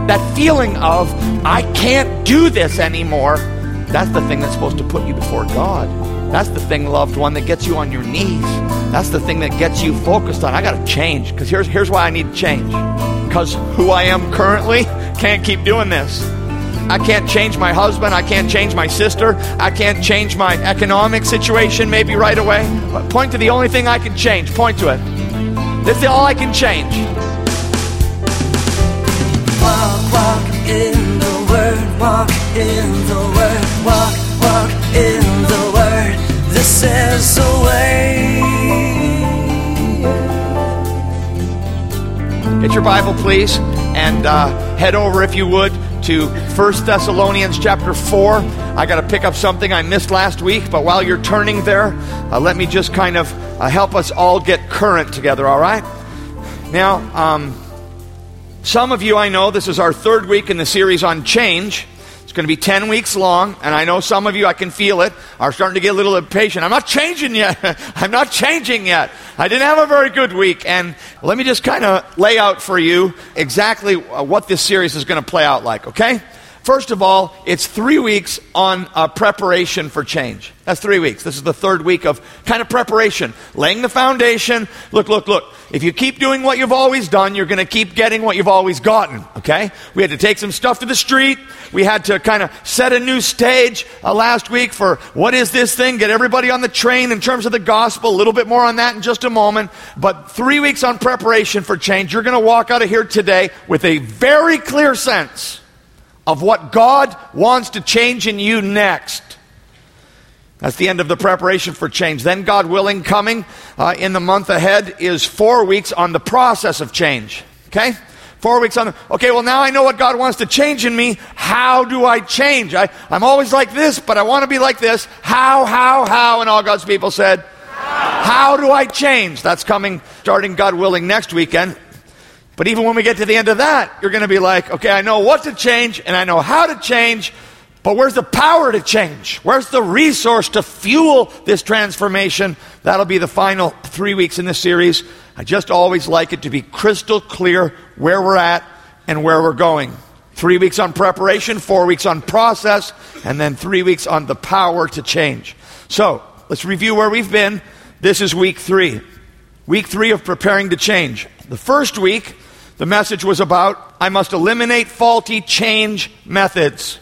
that feeling of, I can't do this anymore, that's the thing that's supposed to put you before God. That's the thing, loved one, that gets you on your knees. That's the thing that gets you focused on, I got to change. Because here's why I need to change. Because who I am currently can't keep doing this. I can't change my husband. I can't change my sister. I can't change my economic situation maybe right away. But point to the only thing I can change. Point to it. This is all I can change. Walk, walk in the Word. Walk in the Word. Walk in the Word. This is the way. Get your Bible, please, and head over, if you would, to 1 Thessalonians chapter 4. I got to pick up something I missed last week, but while you're turning there, let me just kind of help us all get current together, all right? Now, some of you, I know, this is our third week in the series on change. It's going to be 10 weeks long, and I know some of you, I can feel it, are starting to get a little impatient. I'm not changing yet. I'm not changing yet. I didn't have a very good week, and let me just kind of lay out for you exactly what this series is going to play out like, okay? First of all, it's 3 weeks on preparation for change. That's 3 weeks. This is the third week of kind of preparation, laying the foundation. Look. If you keep doing what you've always done, you're going to keep getting what you've always gotten, okay? We had to take some stuff to the street. We had to kind of set a new stage last week for what is this thing, get everybody on the train in terms of the gospel. A little bit more on that in just a moment. But 3 weeks on preparation for change. You're going to walk out of here today with a very clear sense of what God wants to change in you next. That's the end of the preparation for change. Then, God willing, coming in the month ahead is 4 weeks on the process of change. Okay? 4 weeks on okay, well now I know what God wants to change in me. How do I change? I'm always like this, but I want to be like this. How? And all God's people said, how do I change? That's coming, starting, God willing, next weekend. But even when we get to the end of that, you're going to be like, okay, I know what to change and I know how to change, but where's the power to change? Where's the resource to fuel this transformation? That'll be the final 3 weeks in this series. I just always like it to be crystal clear where we're at and where we're going. 3 weeks on preparation, 4 weeks on process, and then 3 weeks on the power to change. So, let's review where we've been. This is week 3. Week 3 of preparing to change. The first week, the message was about, I must eliminate faulty change methods.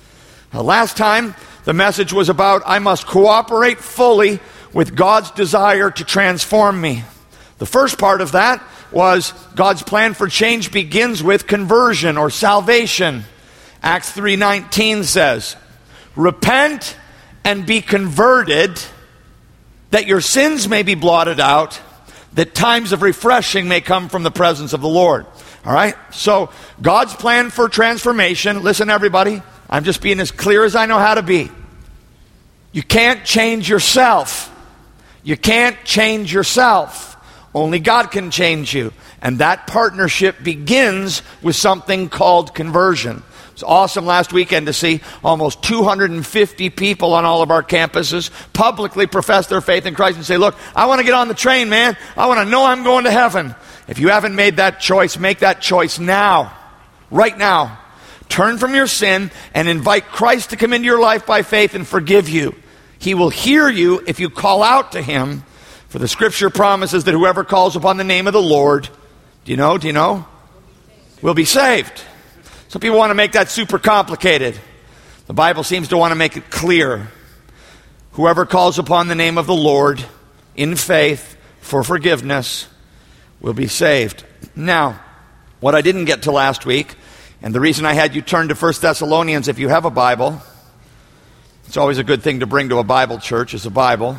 Last time, the message was about, I must cooperate fully with God's desire to transform me. The first part of that was God's plan for change begins with conversion or salvation. Acts 3:19 says, repent and be converted, that your sins may be blotted out, that times of refreshing may come from the presence of the Lord. All right? So, God's plan for transformation, listen everybody, I'm just being as clear as I know how to be. You can't change yourself. You can't change yourself. Only God can change you. And that partnership begins with something called conversion. It was awesome last weekend to see almost 250 people on all of our campuses publicly profess their faith in Christ and say, look, I want to get on the train, man. I want to know I'm going to heaven. If you haven't made that choice, make that choice now. Right now. Turn from your sin and invite Christ to come into your life by faith and forgive you. He will hear you if you call out to Him. For the Scripture promises that whoever calls upon the name of the Lord, do you know? Will be saved. Some people want to make that super complicated. The Bible seems to want to make it clear. Whoever calls upon the name of the Lord in faith for forgiveness will be saved. Now, what I didn't get to last week, and the reason I had you turn to 1 Thessalonians if you have a Bible, it's always a good thing to bring to a Bible church is a Bible.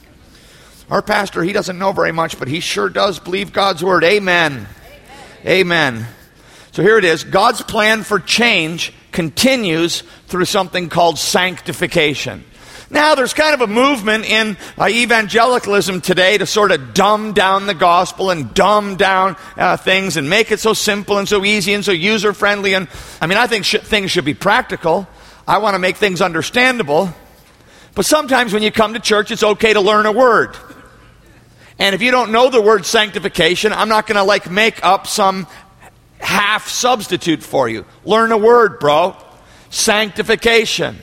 Our pastor, he doesn't know very much, but he sure does believe God's word. Amen. Amen. So here it is. God's plan for change continues through something called sanctification. Now, there's kind of a movement in evangelicalism today to sort of dumb down the gospel and dumb down things and make it so simple and so easy and so user-friendly. And I think things should be practical. I want to make things understandable. But sometimes when you come to church, it's okay to learn a word. And if you don't know the word sanctification, I'm not going to make up some half substitute for you. Learn a word, bro. Sanctification.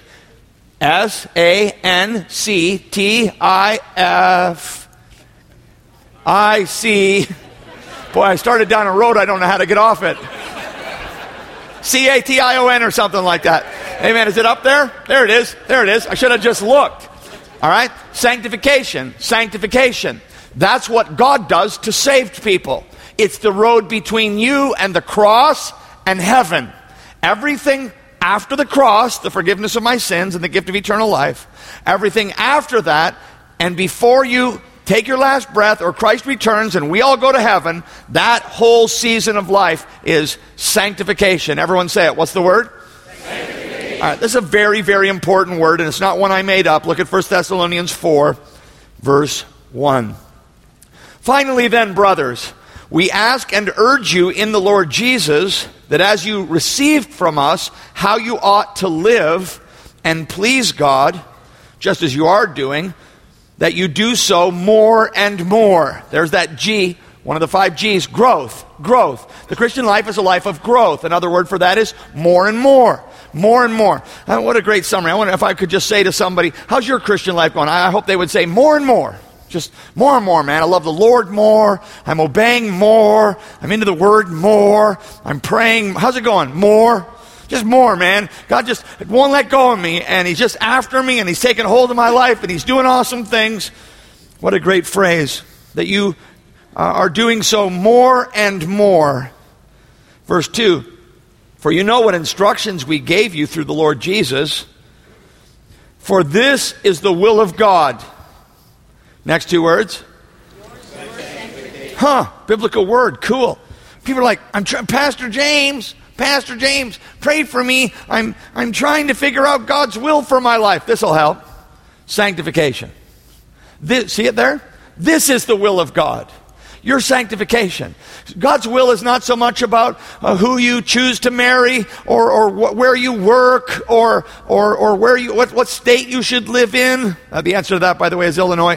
S-A-N-C-T-I-F-I-C. Boy, I started down a road I don't know how to get off it. C-A-T-I-O-N or something like that. Amen. Is it up there? There it is. There it is. I should have just looked. All right? Sanctification. Sanctification. That's what God does to saved people. It's the road between you and the cross and heaven. Everything after the cross, the forgiveness of my sins and the gift of eternal life, everything after that, and before you take your last breath or Christ returns and we all go to heaven, that whole season of life is sanctification. Everyone say it. What's the word? Sanctification. All right, this is a very, very important word, and it's not one I made up. Look at 1 Thessalonians 4, verse 1. Finally then, brothers, we ask and urge you in the Lord Jesus that as you received from us how you ought to live and please God, just as you are doing, that you do so more and more. There's that G, one of the 5 G's, growth, growth. The Christian life is a life of growth. Another word for that is more and more. More and more. What a great summary. I wonder if I could just say to somebody, how's your Christian life going? I hope they would say more and more. Just more and more, man. I love the Lord more. I'm obeying more. I'm into the Word more. I'm praying. How's it going? More. Just more, man. God just won't let go of me, and He's just after me, and He's taking hold of my life, and He's doing awesome things. What a great phrase, that you are doing so more and more. Verse 2, for you know what instructions we gave you through the Lord Jesus. For this is the will of God. Next 2 words. Biblical word. Cool. People are like, Pastor James, pray for me. I'm trying to figure out God's will for my life. This will help. Sanctification. See it there? This is the will of God. Your sanctification. God's will is not so much about who you choose to marry, or where you work, or where you what state you should live in. The answer to that, by the way, is Illinois.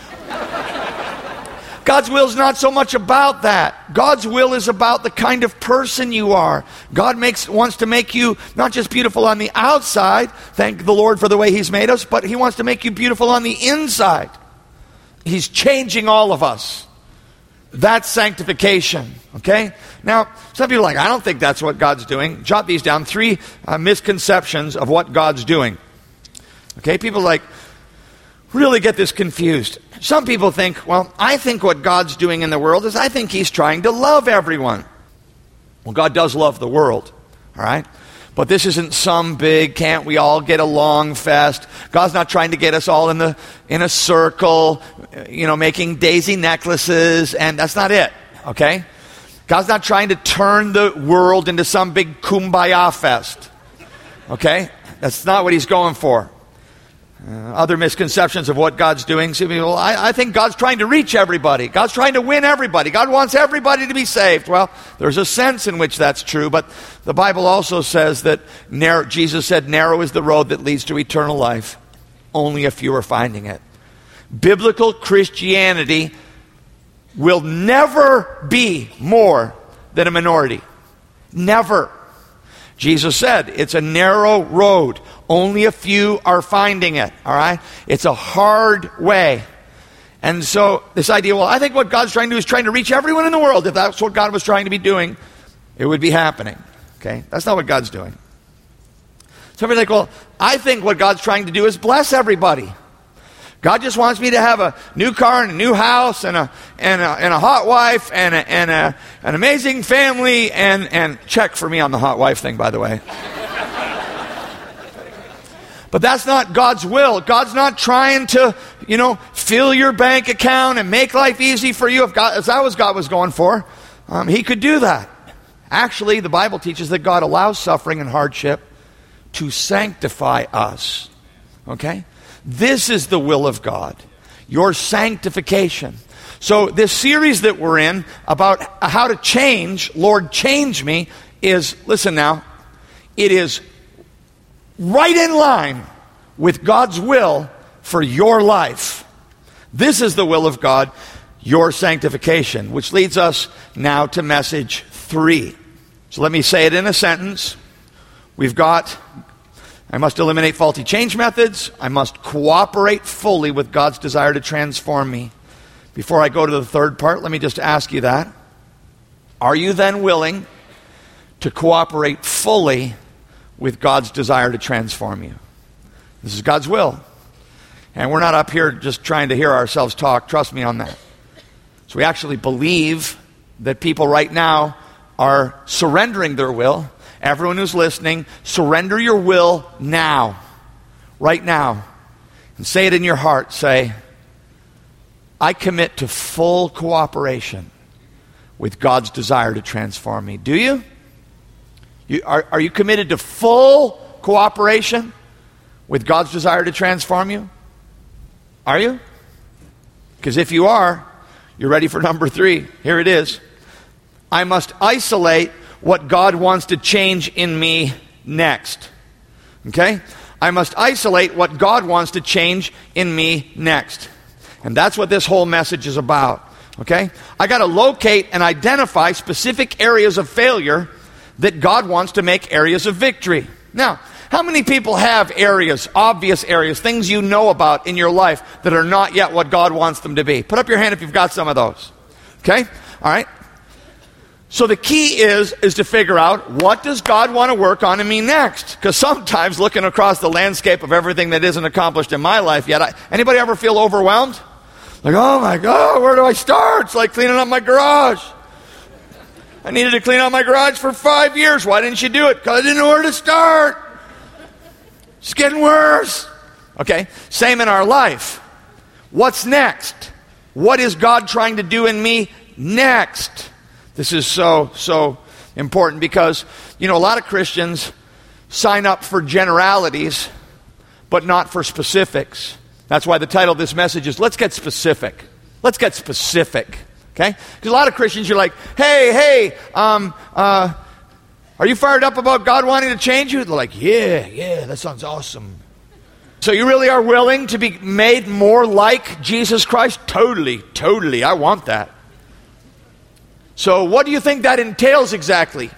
God's will is not so much about that. God's will is about the kind of person you are. God wants to make you not just beautiful on the outside, thank the Lord for the way He's made us, but He wants to make you beautiful on the inside. He's changing all of us. That's sanctification, okay? Now, some people are like, I don't think that's what God's doing. Jot these down. 3 misconceptions of what God's doing. Okay, people like really get this confused. Some people think, well, I think what God's doing in the world is I think He's trying to love everyone. Well, God does love the world, all right? But this isn't some big can't we all get along fest. God's not trying to get us all in a circle, making daisy necklaces, and that's not it, okay? God's not trying to turn the world into some big kumbaya fest, okay? That's not what He's going for. Other misconceptions of what God's doing. Well, I think God's trying to reach everybody. God's trying to win everybody. God wants everybody to be saved. Well, there's a sense in which that's true, but the Bible also says that Jesus said, narrow is the road that leads to eternal life. Only a few are finding it. Biblical Christianity will never be more than a minority. Never. Jesus said, it's a narrow road. Only a few are finding it, all right? It's a hard way. And so this idea, well, I think what God's trying to do is trying to reach everyone in the world. If that's what God was trying to be doing, it would be happening, okay? That's not what God's doing. Somebody's like, well, I think what God's trying to do is bless everybody. God just wants me to have a new car and a new house and a hot wife and an amazing family and check for me on the hot wife thing, by the way. But that's not God's will. God's not trying to, fill your bank account and make life easy for you. If that was God was going for, He could do that. Actually, the Bible teaches that God allows suffering and hardship to sanctify us. Okay? This is the will of God. Your sanctification. So this series that we're in about how to change, Lord, change me, is, listen now, it is right in line with God's will for your life. This is the will of God, your sanctification, which leads us now to message 3. So let me say it in a sentence. I must eliminate faulty change methods. I must cooperate fully with God's desire to transform me. Before I go to the third part, let me just ask you that. Are you then willing to cooperate fully with God's desire to transform you? This is God's will. And we're not up here just trying to hear ourselves talk. Trust me on that. So we actually believe that people right now are surrendering their will. Everyone who's listening, surrender your will now. Right now. And say it in your heart. Say, I commit to full cooperation with God's desire to transform me. Do you? Are you committed to full cooperation with God's desire to transform you? Are you? Because if you are, you're ready for number 3. Here it is. I must isolate what God wants to change in me next. Okay? I must isolate what God wants to change in me next. And that's what this whole message is about. Okay? I got to locate and identify specific areas of failure that God wants to make areas of victory. Now, how many people have areas, obvious areas, things you know about in your life that are not yet what God wants them to be? Put up your hand if you've got some of those. Okay? All right? So the key is to figure out, what does God want to work on in me next? Because sometimes looking across the landscape of everything that isn't accomplished in my life yet, anybody ever feel overwhelmed? Like, oh my God, where do I start? It's like cleaning up my garage. I needed to clean out my garage for 5 years. Why didn't you do it? Because I didn't know where to start. It's getting worse. Okay, same in our life. What's next? What is God trying to do in me next? This is so important because, a lot of Christians sign up for generalities, but not for specifics. That's why the title of this message is, Let's Get Specific. Let's get specific. Okay? Because a lot of Christians, you're like, hey, are you fired up about God wanting to change you? They're like, yeah, that sounds awesome. So you really are willing to be made more like Jesus Christ? Totally, I want that. So what do you think that entails exactly?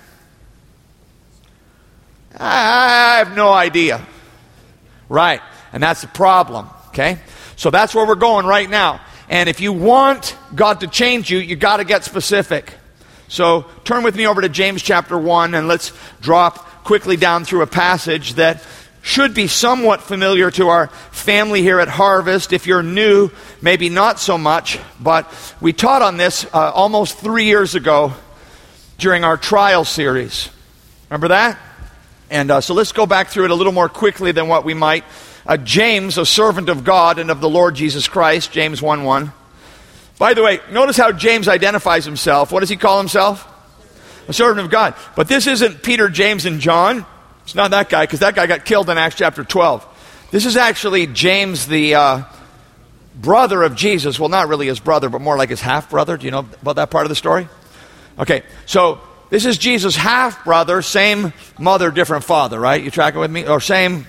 I have no idea. Right, and that's the problem, okay? So that's where we're going right now. And if you want God to change you, you got to get specific. So turn with me over to James chapter 1, and let's drop quickly down through a passage that should be somewhat familiar to our family here at Harvest. If you're new, maybe not so much, but we taught on this almost 3 years ago during our trial series. Remember that? And so let's go back through it a little more quickly than what we might. James, a servant of God and of the Lord Jesus Christ, James 1:1. By the way, notice how James identifies himself. What does he call himself? A servant of God. But this isn't Peter, James, and John. It's not that guy, because that guy got killed in Acts chapter 12. This is actually James, the brother of Jesus. Well, not really his brother, but more like his half-brother. Do you know about that part of the story? Okay, so this is Jesus' half-brother, same mother, different father, right? You tracking with me? Or same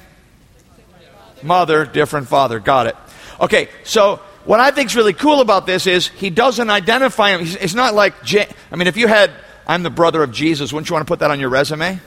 mother, different father. Got it. Okay, so what I think is really cool about this is he doesn't identify him. It's not like, if you had, I'm the brother of Jesus, wouldn't you want to put that on your resume?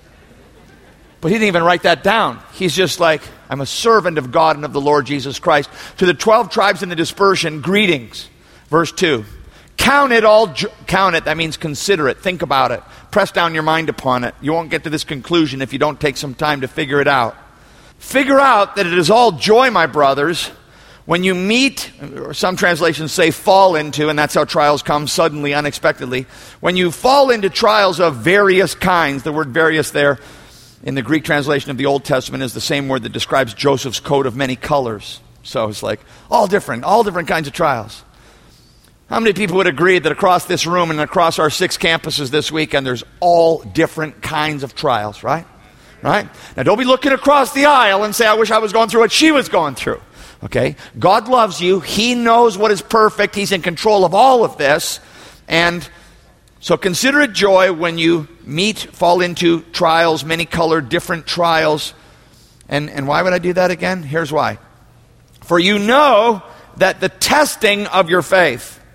But he didn't even write that down. He's just like, I'm a servant of God and of the Lord Jesus Christ. To the 12 tribes in the dispersion, greetings. Verse 2. Count it, that means consider it, think about it. Press down your mind upon it. You won't get to this conclusion if you don't take some time to figure it out. Figure out that it is all joy, my brothers, when you meet, or some translations say fall into, and that's how trials come suddenly, unexpectedly. When you fall into trials of various kinds, the word various there, in the Greek translation of the Old Testament is the same word that describes Joseph's coat of many colors. So it's like all different kinds of trials. How many people would agree that across this room and across our 6 campuses this weekend, there's all different kinds of trials, right? Right? Now don't be looking across the aisle and say, I wish I was going through what she was going through. Okay? God loves you. He knows what is perfect. He's in control of all of this. And so consider it joy when you fall into trials, many colored, different trials. And why would I do that again? Here's why. For you know that the testing of your faith.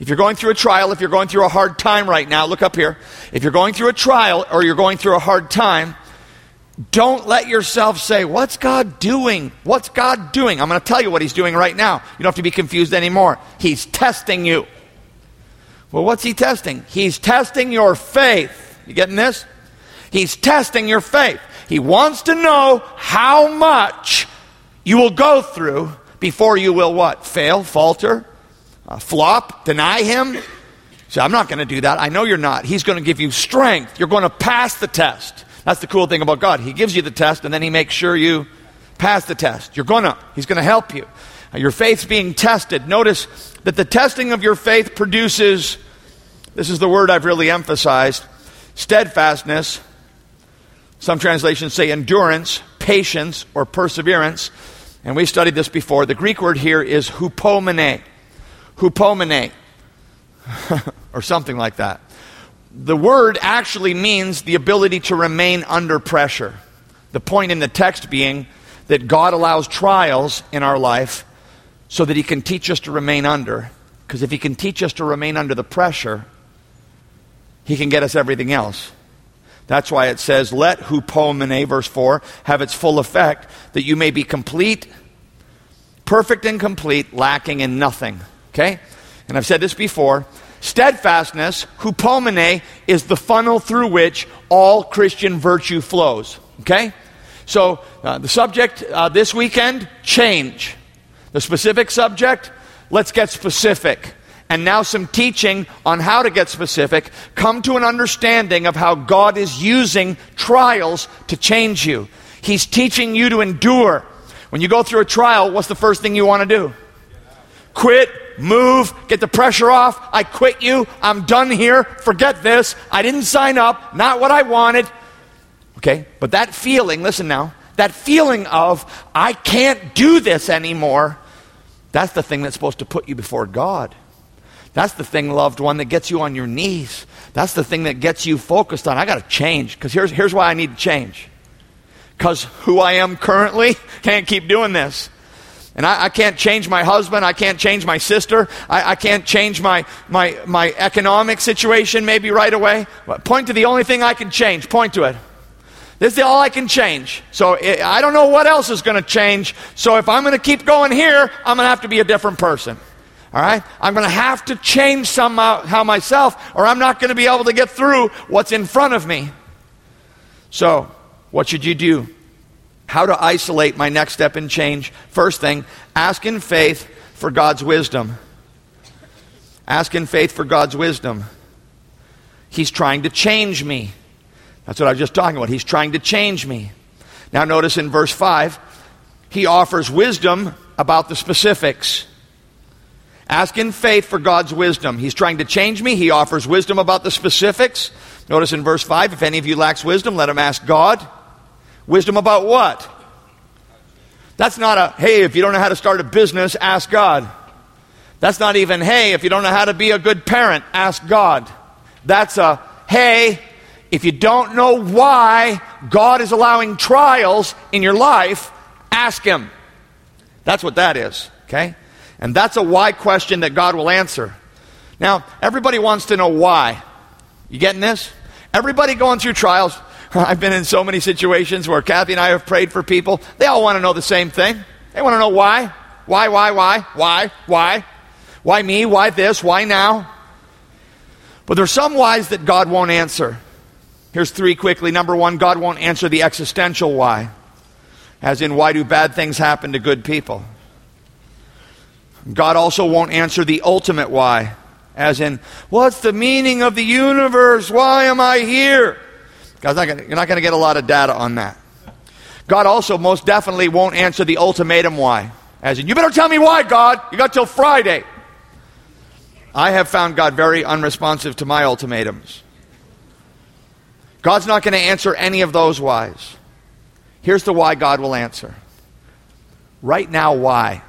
If you're going through a trial, if you're going through a hard time right now, look up here. If you're going through a trial or you're going through a hard time, don't let yourself say, what's God doing? What's God doing? I'm going to tell you what he's doing right now. You don't have to be confused anymore. He's testing you. Well, what's he testing? He's testing your faith. You getting this? He's testing your faith. He wants to know how much you will go through before you will what? Fail, falter, flop, deny him. So I'm not going to do that. I know you're not. He's going to give you strength. You're going to pass the test. That's the cool thing about God. He gives you the test and then he makes sure you pass the test. He's going to help you. Your faith's being tested. Notice that the testing of your faith produces, this is the word I've really emphasized, steadfastness. Some translations say endurance, patience, or perseverance. And we studied this before. The Greek word here is hupomene. Hupomene. Or something like that. The word actually means the ability to remain under pressure. The point in the text being that God allows trials in our life so that he can teach us to remain under. Because if he can teach us to remain under the pressure, he can get us everything else. That's why it says, let hupomene, verse 4, have its full effect, that you may be complete, perfect and complete, lacking in nothing. Okay? And I've said this before. Steadfastness, hupomene, is the funnel through which all Christian virtue flows. Okay? So, the subject this weekend, change. The specific subject, let's get specific. And now some teaching on how to get specific. Come to an understanding of how God is using trials to change you. He's teaching you to endure. When you go through a trial, what's the first thing you want to do? Quit, move, get the pressure off. I quit you. I'm done here. Forget this. I didn't sign up. Not what I wanted. Okay, but that feeling, listen now, that feeling of, I can't do this anymore, that's the thing that's supposed to put you before God. That's the thing, loved one, that gets you on your knees. That's the thing that gets you focused on, I got to change. Because here's why I need to change. Because who I am currently can't keep doing this. And I can't change my husband. I can't change my sister. I can't change my economic situation maybe right away. But point to the only thing I can change. Point to it. This is all I can change. So I don't know what else is going to change. So if I'm going to keep going here, I'm going to have to be a different person. All right? I'm going to have to change somehow myself, or I'm not going to be able to get through what's in front of me. So, what should you do? How to isolate my next step in change? First thing, ask in faith for God's wisdom. Ask in faith for God's wisdom. He's trying to change me. That's what I was just talking about. He's trying to change me. Now notice in verse 5, he offers wisdom about the specifics. Ask in faith for God's wisdom. He's trying to change me. He offers wisdom about the specifics. Notice in verse 5, if any of you lacks wisdom, let him ask God. Wisdom about what? That's not a, hey, if you don't know how to start a business, ask God. That's not even, hey, if you don't know how to be a good parent, ask God. That's a, hey, if you don't know why God is allowing trials in your life, ask him. That's what that is, okay? And that's a why question that God will answer. Now, everybody wants to know why. You getting this? Everybody going through trials. I've been in so many situations where Kathy and I have prayed for people. They all want to know the same thing. They want to know why. Why? Why me? Why this? Why now? But there's some whys that God won't answer. Here's 3 quickly. Number 1, God won't answer the existential why. As in, why do bad things happen to good people? God also won't answer the ultimate why. As in, what's the meaning of the universe? Why am I here? You're not going to get a lot of data on that. God also most definitely won't answer the ultimatum why. As in, you better tell me why, God. You got till Friday. I have found God very unresponsive to my ultimatums. God's not going to answer any of those whys. Here's the why God will answer. Right now, why?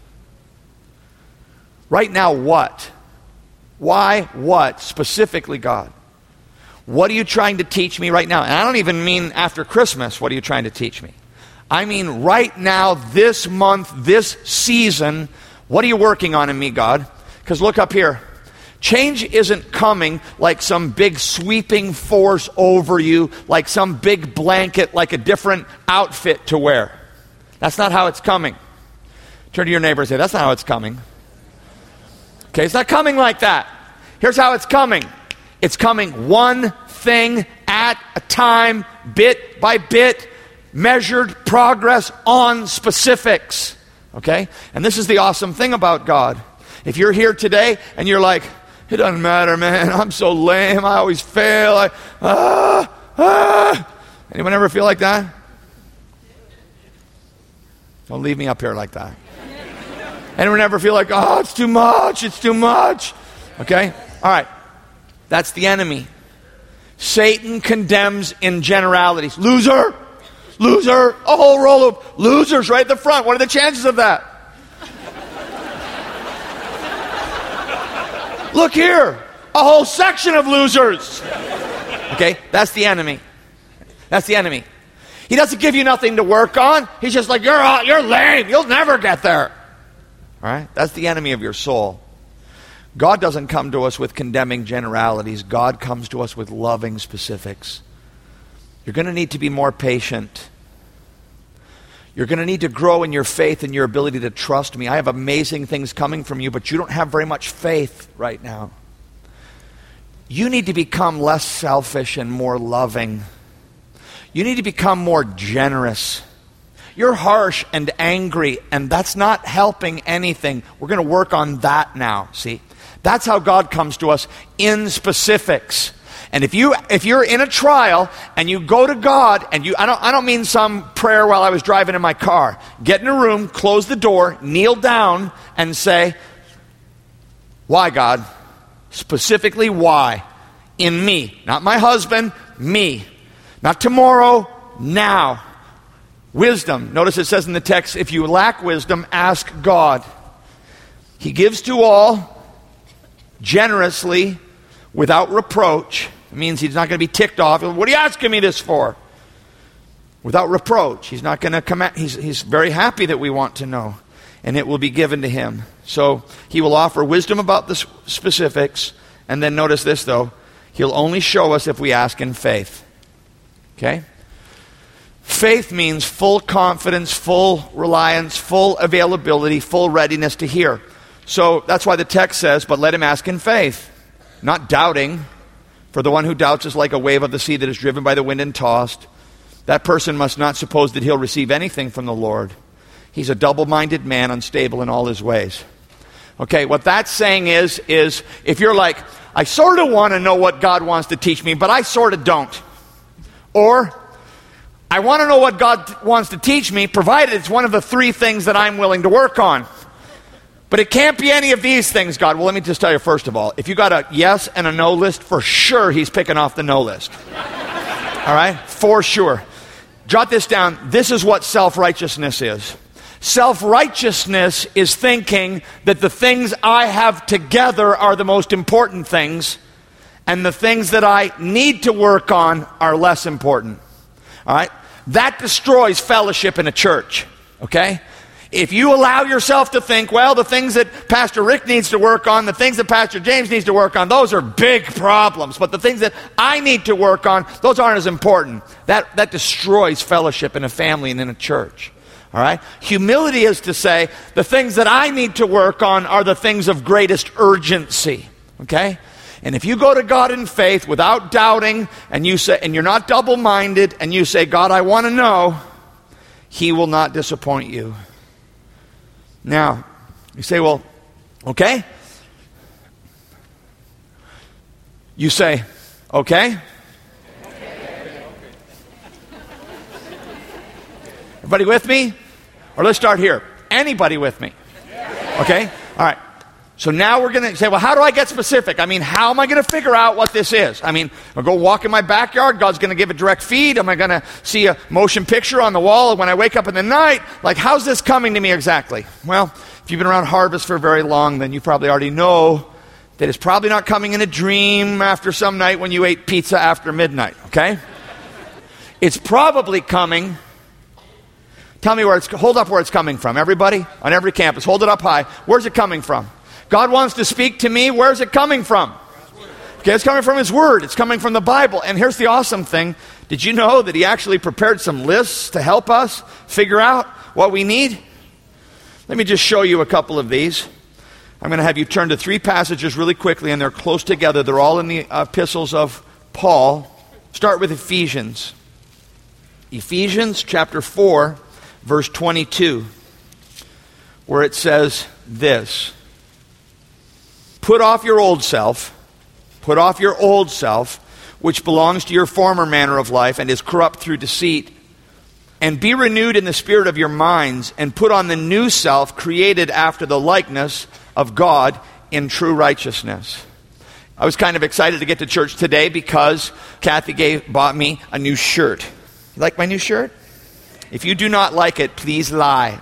Right now, what? Why, what? Specifically, God. What are you trying to teach me right now? And I don't even mean after Christmas, what are you trying to teach me? I mean right now, this month, this season, what are you working on in me, God? Because look up here. Change isn't coming like some big sweeping force over you, like some big blanket, like a different outfit to wear. That's not how it's coming. Turn to your neighbor and say, that's not how it's coming. Okay, it's not coming like that. Here's how it's coming. It's coming one thing at a time, bit by bit, measured progress on specifics. Okay? And this is the awesome thing about God. If you're here today and you're like, it doesn't matter, man, I'm so lame, I always fail, Anyone ever feel like that? Don't leave me up here like that. Anyone ever feel like, oh, it's too much? Okay? All right. That's the enemy. Satan condemns in generalities. Loser, a whole row of losers right at the front. What are the chances of that? Look here, a whole section of losers. Okay, that's the enemy. That's the enemy. He doesn't give you nothing to work on. He's just like, you're lame. You'll never get there. All right, that's the enemy of your soul. God doesn't come to us with condemning generalities. God comes to us with loving specifics. You're going to need to be more patient. You're going to need to grow in your faith and your ability to trust me. I have amazing things coming from you, but you don't have very much faith right now. You need to become less selfish and more loving. You need to become more generous. You're harsh and angry, and that's not helping anything. We're going to work on that now, see? That's how God comes to us in specifics. And if you're in a trial and you go to God and I don't mean some prayer while I was driving in my car. Get in a room, close the door, kneel down and say, why, God? Specifically, why? In me. Not my husband, me. Not tomorrow, now. Wisdom. Notice it says in the text, if you lack wisdom, ask God. He gives to all generously without reproach. It means he's not going to be ticked off. What are you asking me this for? Without reproach. He's not going to come at, he's very happy that we want to know. And it will be given to him. So he will offer wisdom about the specifics. And then notice this though. He'll only show us if we ask in faith. Okay? Faith means full confidence, full reliance, full availability, full readiness to hear. So that's why the text says, but let him ask in faith. Not doubting. For the one who doubts is like a wave of the sea that is driven by the wind and tossed. That person must not suppose that he'll receive anything from the Lord. He's a double-minded man, unstable in all his ways. Okay, what that's saying is if you're like, I sort of want to know what God wants to teach me, but I sort of don't. Or, I want to know what God wants to teach me, provided it's one of the three things that I'm willing to work on. But it can't be any of these things, God. Well, let me just tell you first of all, if you got a yes and a no list, for sure he's picking off the no list. All right? For sure. Jot this down. This is what self-righteousness is. Self-righteousness is thinking that the things I have together are the most important things, and the things that I need to work on are less important. All right? That destroys fellowship in a church. Okay? If you allow yourself to think, well, the things that Pastor Rick needs to work on, the things that Pastor James needs to work on, those are big problems. But the things that I need to work on, those aren't as important. That destroys fellowship in a family and in a church. All right? Humility is to say, the things that I need to work on are the things of greatest urgency. Okay? And if you go to God in faith without doubting, and you say, and you're not double-minded, and you say, God, I want to know, He will not disappoint you. Now, you say, well, okay. You say, okay. Everybody with me? Or let's start here. Anybody with me? Okay? All right. So now we're going to say, well, how do I get specific? I mean, how am I going to figure out what this is? I mean, I'll go walk in my backyard. God's going to give a direct feed. Am I going to see a motion picture on the wall when I wake up in the night? Like, how's this coming to me exactly? Well, if you've been around Harvest for very long, then you probably already know that it's probably not coming in a dream after some night when you ate pizza after midnight, okay? It's probably coming. Tell me hold up where it's coming from. Everybody on every campus, hold it up high. Where's it coming from? God wants to speak to me. Where's it coming from? Okay, it's coming from His Word. It's coming from the Bible. And here's the awesome thing. Did you know that He actually prepared some lists to help us figure out what we need? Let me just show you a couple of these. I'm going to have you turn to 3 passages really quickly, and they're close together. They're all in the epistles of Paul. Start with Ephesians. Ephesians chapter 4, verse 22, where it says this. Put off your old self, which belongs to your former manner of life and is corrupt through deceit, and be renewed in the spirit of your minds, and put on the new self, created after the likeness of God in true righteousness. I was kind of excited to get to church today because Kathy bought me a new shirt. You like my new shirt? If you do not like it, please lie.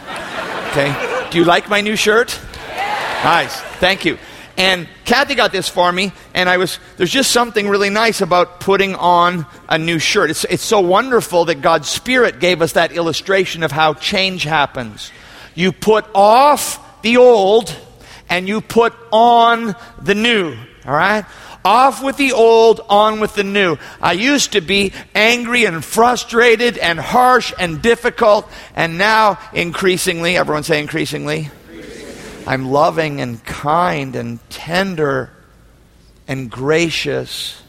Okay? Do you like my new shirt? Nice. Thank you. And Kathy got this for me, and there's just something really nice about putting on a new shirt. It's so wonderful that God's Spirit gave us that illustration of how change happens. You put off the old, and you put on the new. All right? Off with the old, on with the new. I used to be angry and frustrated and harsh and difficult, and now increasingly, everyone say increasingly, I'm loving and kind and tender and gracious.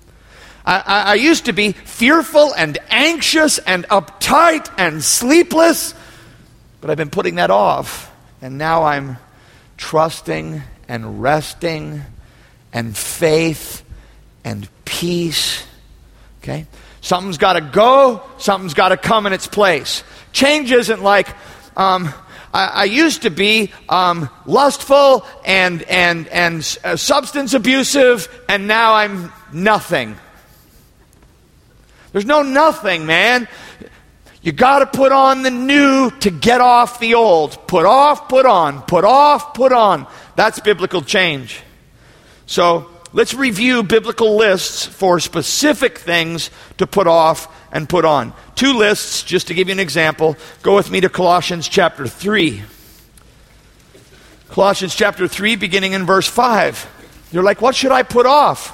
I used to be fearful and anxious and uptight and sleepless, but I've been putting that off. And now I'm trusting and resting and faith and peace. Okay? Something's got to go. Something's got to come in its place. Change isn't like... I used to be lustful and substance abusive, and now I'm nothing. There's no nothing, man. You got to put on the new to get off the old. Put off, put on. Put off, put on. That's biblical change. So let's review biblical lists for specific things to put off and put on. 2 lists, just to give you an example. Go with me to Colossians chapter 3. Colossians chapter 3, beginning in verse 5. You're like, what should I put off?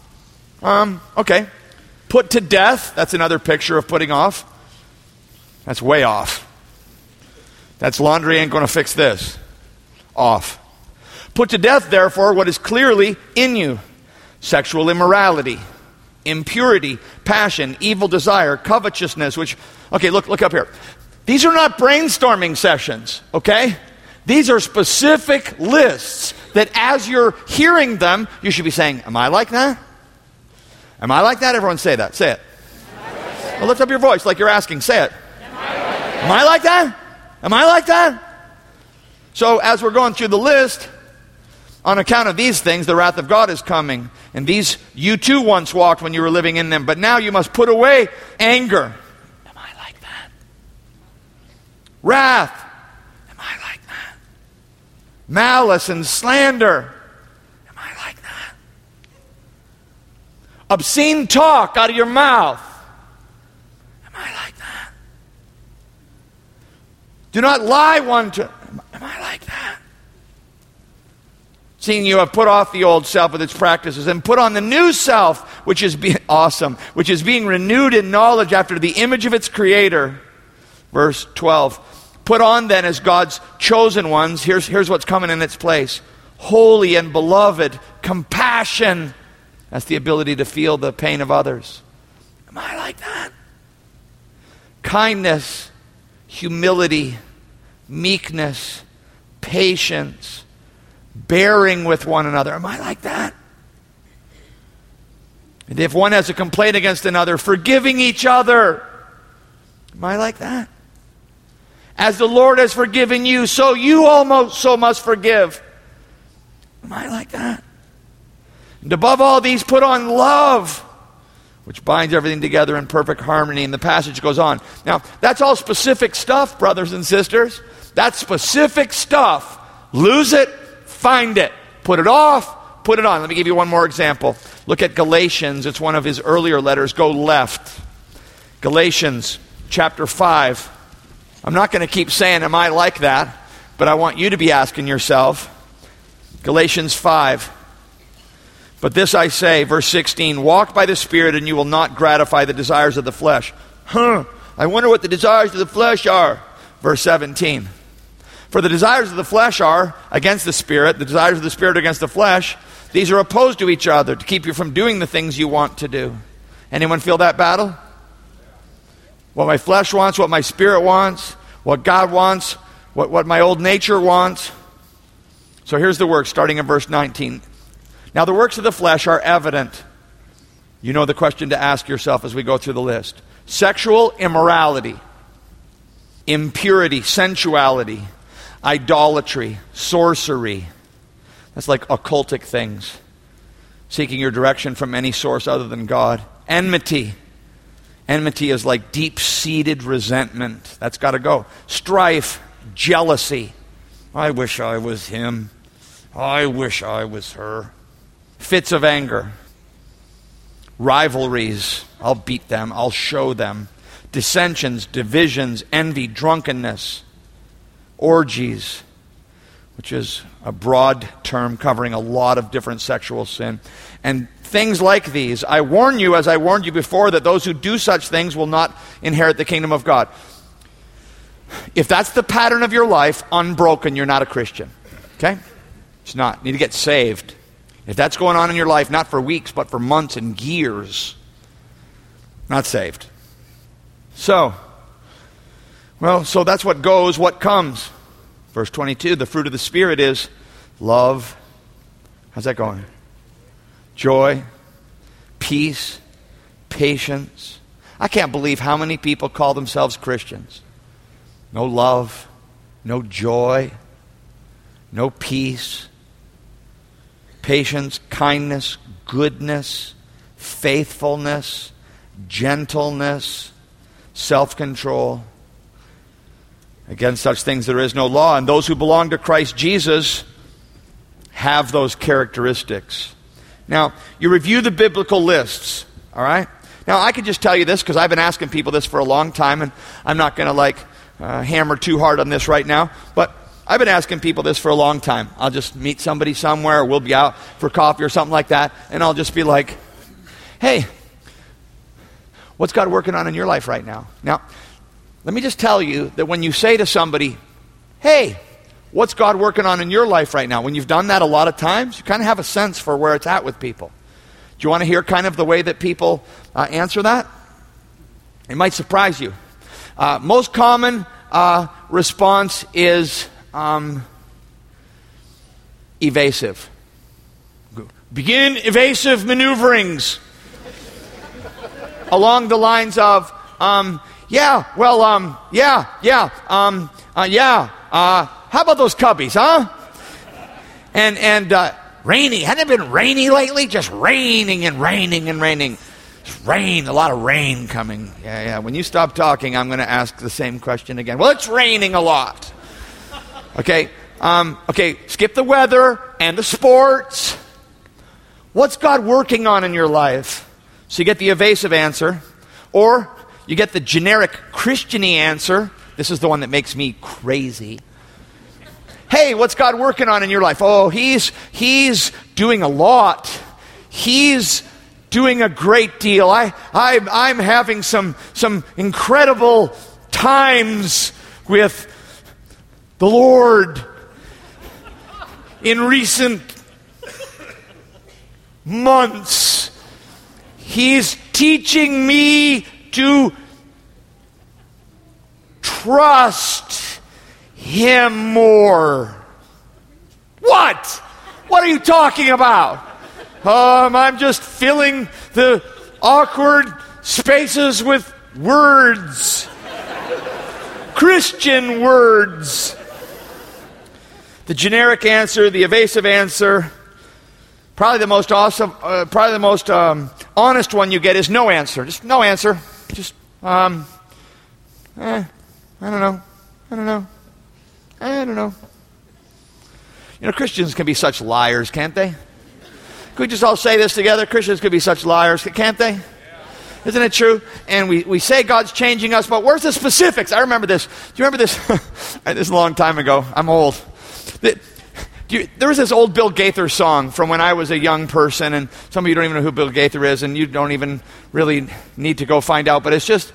Okay. Put to death. That's another picture of putting off. That's way off. That's laundry ain't going to fix this. Off. Put to death, therefore, what is clearly in you. Sexual immorality, impurity, passion, evil desire, covetousness, which... Okay, look up here. These are not brainstorming sessions, okay? These are specific lists that as you're hearing them, you should be saying, am I like that? Am I like that? Everyone say that. Say it. Well, lift up your voice like you're asking. Say it. Am I like that? Am I like that? So as we're going through the list, on account of these things, the wrath of God is coming. And these you too once walked when you were living in them. But now you must put away anger. Am I like that? Wrath. Am I like that? Malice and slander. Am I like that? Obscene talk out of your mouth. Am I like that? Do not lie one to... Am I like that? Seeing you have put off the old self with its practices and put on the new self, which is which is being renewed in knowledge after the image of its creator. Verse 12. Put on then as God's chosen ones. Here's what's coming in its place. Holy and beloved, compassion. That's the ability to feel the pain of others. Am I like that? Kindness, humility, meekness, patience, bearing with one another. Am I like that? And if one has a complaint against another, forgiving each other. Am I like that? As the Lord has forgiven you, so you also must forgive. Am I like that? And above all these, put on love, which binds everything together in perfect harmony. And the passage goes on. Now, that's all specific stuff, brothers and sisters. That's specific stuff. Lose it, find it. Put it off, put it on. Let me give you one more example. Look at Galatians. It's one of his earlier letters. Go left. Galatians chapter 5. I'm not going to keep saying, am I like that? But I want you to be asking yourself, Galatians 5. But this I say, verse 16, walk by the Spirit and you will not gratify the desires of the flesh. I wonder what the desires of the flesh are. Verse 17. For the desires of the flesh are against the Spirit, the desires of the Spirit against the flesh. These are opposed to each other to keep you from doing the things you want to do. Anyone feel that battle? What my flesh wants, what my spirit wants, what God wants, what my old nature wants. So here's the work, starting in verse 19. Now the works of the flesh are evident. You know the question to ask yourself as we go through the list. Sexual immorality, impurity, sensuality, idolatry, sorcery. That's like occultic things. Seeking your direction from any source other than God. Enmity. Enmity is like deep-seated resentment. That's got to go. Strife, jealousy. I wish I was him. I wish I was her. Fits of anger. Rivalries. I'll beat them. I'll show them. Dissensions, divisions, envy, drunkenness. Orgies, which is a broad term covering a lot of different sexual sin. And things like these, I warn you, as I warned you before, that those who do such things will not inherit the kingdom of God. If that's the pattern of your life, unbroken, you're not a Christian. Okay? It's not. You need to get saved. If that's going on in your life, not for weeks, but for months and years, not saved. So that's what goes, what comes. Verse 22, the fruit of the Spirit is love. How's that going? Joy, peace, patience. I can't believe how many people call themselves Christians. No love, no joy, no peace, patience, kindness, goodness, faithfulness, gentleness, self-control. Against such things there is no law. And those who belong to Christ Jesus have those characteristics. Now, you review the biblical lists, all right? Now, I could just tell you this because I've been asking people this for a long time, and I'm not going to hammer too hard on this right now, but I've been asking people this for a long time. I'll just meet somebody somewhere, or we'll be out for coffee or something like that, and I'll just be like, hey, what's God working on in your life right now? Now, let me just tell you that when you say to somebody, hey, what's God working on in your life right now? When you've done that a lot of times, you kind of have a sense for where it's at with people. Do you want to hear kind of the way that people answer that? It might surprise you. Most common response is evasive. Begin evasive maneuverings. Along the lines of, how about those Cubbies, huh? And rainy. Hasn't it been rainy lately? Just raining and raining and raining. Just rain, a lot of rain coming. Yeah. When you stop talking, I'm going to ask the same question again. Well, it's raining a lot. Okay, skip the weather and the sports. What's God working on in your life? So you get the evasive answer, or you get the generic Christian-y answer. This is the one that makes me crazy. Hey, what's God working on in your life? Oh, he's doing a lot. He's doing a great deal. I'm having some incredible times with the Lord in recent months. He's teaching me to trust Him more. What? What are you talking about? I'm just filling the awkward spaces with words. Christian words. The generic answer, the evasive answer, probably the most honest one you get is no answer. Just no answer. Just, I don't know. You know, Christians can be such liars, can't they? Could we just all say this together? Christians can be such liars, can't they? Isn't it true? And we say God's changing us, but where's the specifics? I remember this. Do you remember this? This is a long time ago. I'm old. There was this old Bill Gaither song from when I was a young person, and some of you don't even know who Bill Gaither is, and you don't even really need to go find out, but it's just...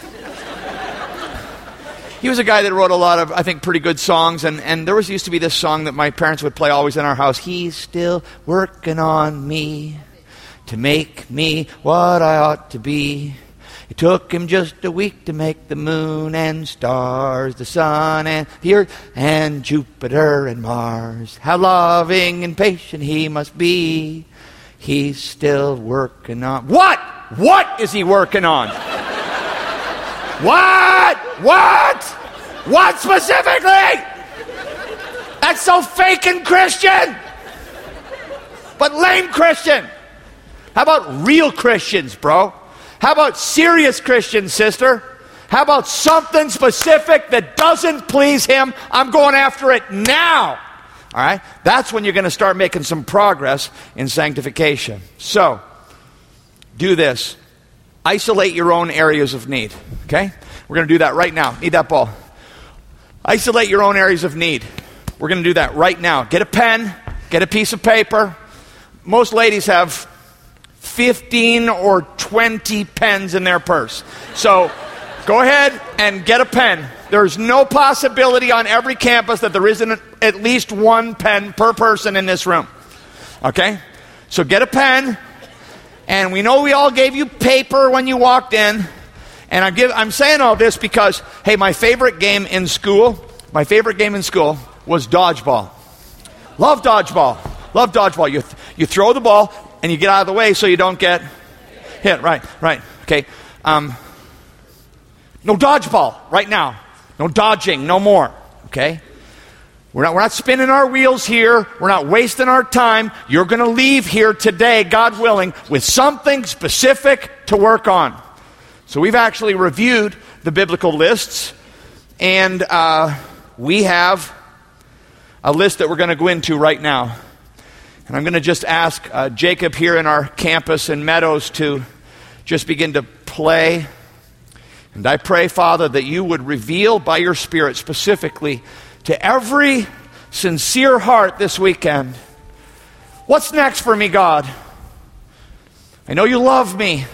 He was a guy that wrote a lot of, I think, pretty good songs, and there used to be this song that my parents would play always in our house. He's still working on me to make me what I ought to be. It took him just a week to make the moon and stars, the sun and the earth and Jupiter and Mars. How loving and patient he must be. He's still working on... What? What is he working on? What? What? What specifically? That's so fake and Christian. But lame Christian. How about real Christians, bro? How about serious Christians, sister? How about something specific that doesn't please him? I'm going after it now. All right? That's when you're going to start making some progress in sanctification. So, do this. Isolate your own areas of need. Okay? We're going to do that right now. Need that ball. Isolate your own areas of need. We're going to do that right now. Get a pen. Get a piece of paper. Most ladies have 15 or 20 pens in their purse. So go ahead and get a pen. There's no possibility on every campus that there isn't at least one pen per person in this room. Okay? So get a pen. And we know we all gave you paper when you walked in. And I'm saying all this because, hey, my favorite game in school was dodgeball. Love dodgeball. Love dodgeball. You throw the ball and you get out of the way so you don't get hit. Right. Okay. No dodgeball right now. No dodging. No more. Okay. We're not spinning our wheels here. We're not wasting our time. You're going to leave here today, God willing, with something specific to work on. So we've actually reviewed the biblical lists, and we have a list that we're going to go into right now. And I'm going to just ask Jacob here in our campus in Meadows to just begin to play. And I pray, Father, that you would reveal by your Spirit specifically to every sincere heart this weekend, what's next for me, God? I know you love me.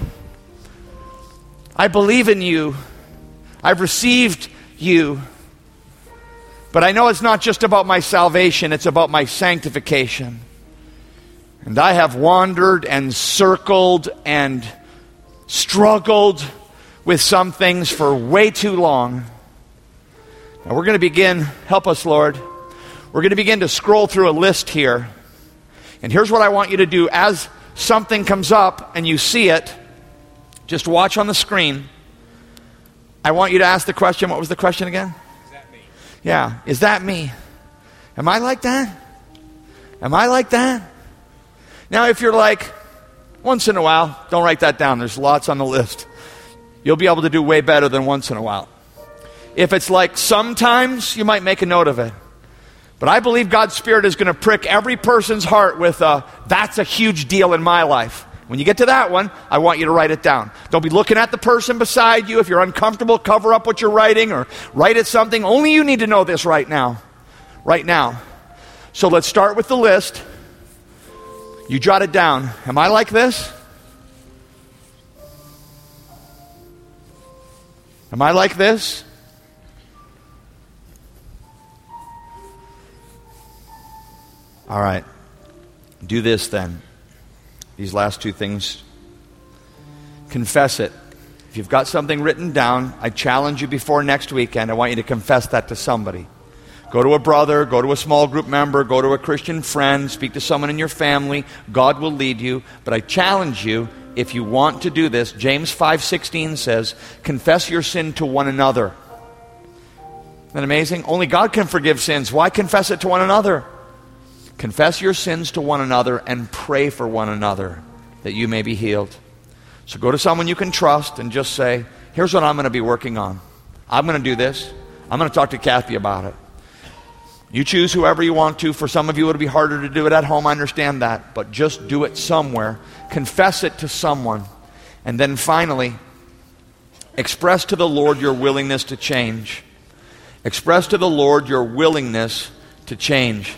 I believe in you. I've received you. But I know it's not just about my salvation, it's about my sanctification. And I have wandered and circled and struggled with some things for way too long. Now we're going to begin, help us, Lord. We're going to begin to scroll through a list here. And here's what I want you to do. As something comes up and you see it, just watch on the screen. I want you to ask the question. What was the question again? Is that me? Yeah. Is that me? Am I like that? Am I like that? Now, if you're like, once in a while, don't write that down. There's lots on the list. You'll be able to do way better than once in a while. If it's like sometimes, you might make a note of it. But I believe God's Spirit is going to prick every person's heart with that's a huge deal in my life. When you get to that one, I want you to write it down. Don't be looking at the person beside you. If you're uncomfortable, cover up what you're writing or write it something. Only you need to know this right now. Right now. So let's start with the list. You jot it down. Am I like this? Am I like this? All right. Do this then. These last two things. Confess it. If you've got something written down, I challenge you before next weekend. I want you to confess that to somebody. Go to a brother, go to a small group member, go to a Christian friend, speak to someone in your family. God will lead you. But I challenge you, if you want to do this, James 5:16 says, confess your sin to one another. Isn't that amazing? Only God can forgive sins. Why confess it to one another? Confess your sins to one another and pray for one another that you may be healed. So go to someone you can trust and just say, here's what I'm going to be working on. I'm going to do this. I'm going to talk to Kathy about it. You choose whoever you want to. For some of you, it'll be harder to do it at home. I understand that. But just do it somewhere. Confess it to someone. And then finally, express to the Lord your willingness to change. Express to the Lord your willingness to change.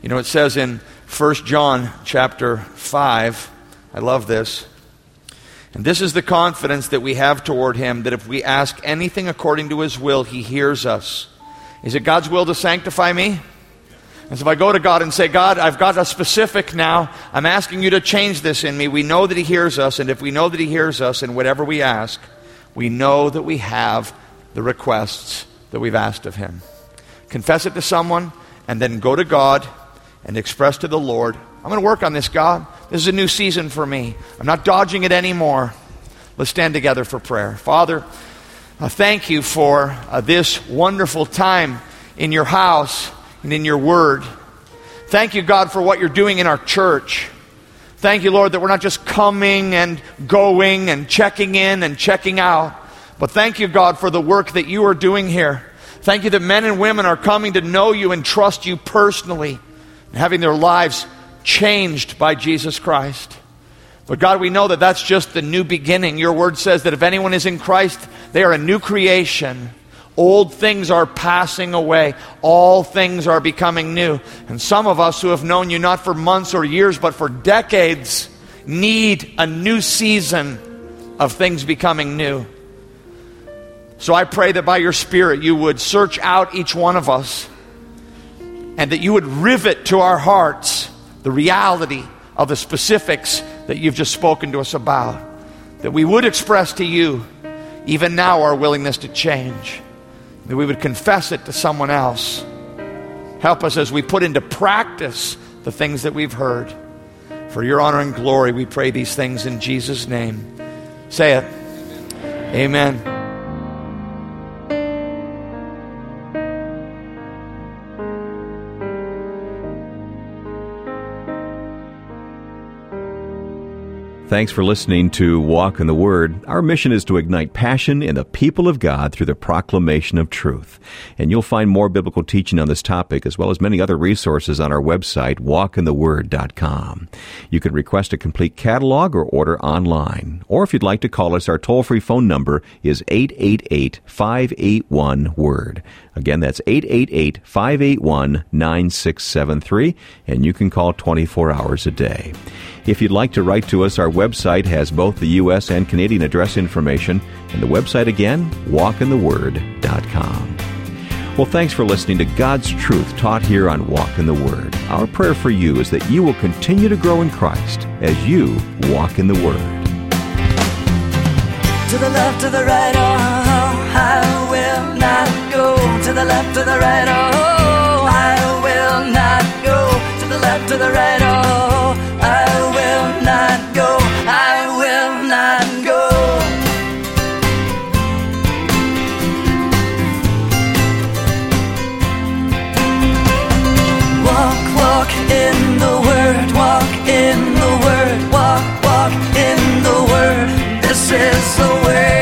You know, it says in 1 John chapter 5, I love this, and this is the confidence that we have toward him, that if we ask anything according to his will, he hears us. Is it God's will to sanctify me? And so if I go to God and say, God, I've got a specific now, I'm asking you to change this in me, we know that he hears us, and if we know that he hears us in whatever we ask, we know that we have the requests that we've asked of him. Confess it to someone, and then go to God and express to the Lord, I'm going to work on this, God. This is a new season for me. I'm not dodging it anymore. Let's stand together for prayer. Father, thank you for this wonderful time in your house and in your word. Thank you, God, for what you're doing in our church. Thank you, Lord, that we're not just coming and going and checking in and checking out, but thank you, God, for the work that you are doing here. Thank you that men and women are coming to know you and trust you personally and having their lives changed by Jesus Christ. But God, we know that that's just the new beginning. Your word says that if anyone is in Christ, they are a new creation. Old things are passing away. All things are becoming new. And some of us who have known you not for months or years, but for decades, need a new season of things becoming new. So I pray that by your Spirit you would search out each one of us, and that you would rivet to our hearts the reality of the specifics that you've just spoken to us about. That we would express to you, even now, our willingness to change. That we would confess it to someone else. Help us as we put into practice the things that we've heard. For your honor and glory, we pray these things in Jesus' name. Say it. Amen. Thanks for listening to Walk in the Word. Our mission is to ignite passion in the people of God through the proclamation of truth. And you'll find more biblical teaching on this topic, as well as many other resources on our website, walkintheword.com. You can request a complete catalog or order online. Or if you'd like to call us, our toll-free phone number is 888-581-WORD. Again, that's 888-581-9673, and you can call 24 hours a day. If you'd like to write to us, our website has both the U.S. and Canadian address information, and the website again, walkintheword.com. Well, thanks for listening to God's truth taught here on Walk in the Word. Our prayer for you is that you will continue to grow in Christ as you walk in the Word. To the left, to the right, oh, I will not go. To the left, to the right, oh, I will not go. To the left, to the right, oh, I will not go. I will not go. Walk in the Word, walk in the Word, walk in the Word. This is the Word.